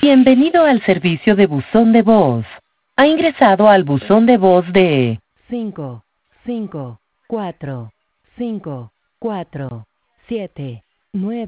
Bienvenido al servicio de buzón de voz. Ha ingresado al buzón de voz de 5545479.